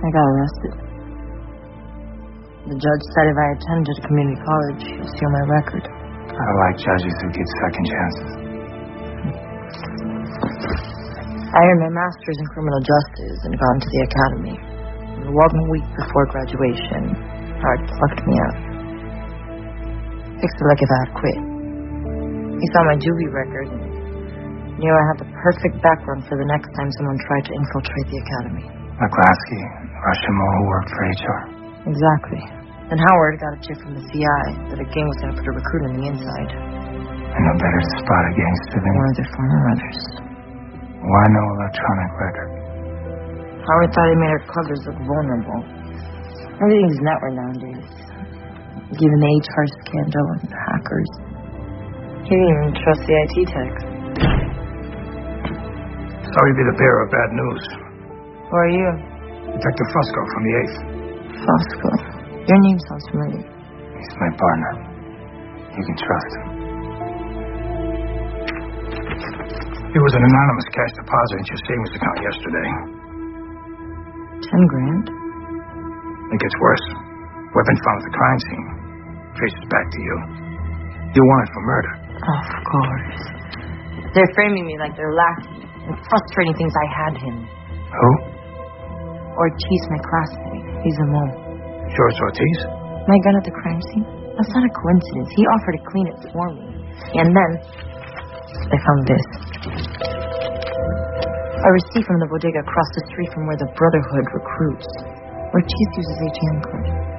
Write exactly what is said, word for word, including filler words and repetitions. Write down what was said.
I got arrested. The judge said if I attended community college, he'd steal my record. I like judges who give second chances. I earned my master's in criminal justice and got into the academy. And one week before graduation, Howard plucked me out. Fixed it like if I had quit. He saw my juvie record and knew I had the perfect background for the next time someone tried to infiltrate the academy. McClaskey, Rushmore, who worked for H R. Exactly. And Howard got a tip from the C I that a gang was going to put a recruit on the inside. And no better to spot a gangster than one of their former brothers. Why no electronic record? Howard thought he made our covers look vulnerable. Everything's network nowadays. Given the H R scandal and hackers. He didn't even trust the I T techs. Sorry to be the bearer of bad news. Who are you? Detective Fusco from the eighth. Fusco. Your name sounds familiar. He's my partner. You can trust him. It was an anonymous cash deposit into your savings account yesterday. Ten grand? It gets worse. Weapon found at the crime scene. Traces back to you. You're wanted for murder. Of course. They're framing me like they're lackey. And frustrating things I had him. Who? Ortiz, my classmate. He's a mole. George Ortiz? My gun at the crime scene? That's not a coincidence. He offered to clean it for me. And then I found this. A receipt from the bodega across the street from where the Brotherhood recruits. Ortiz uses A T M card.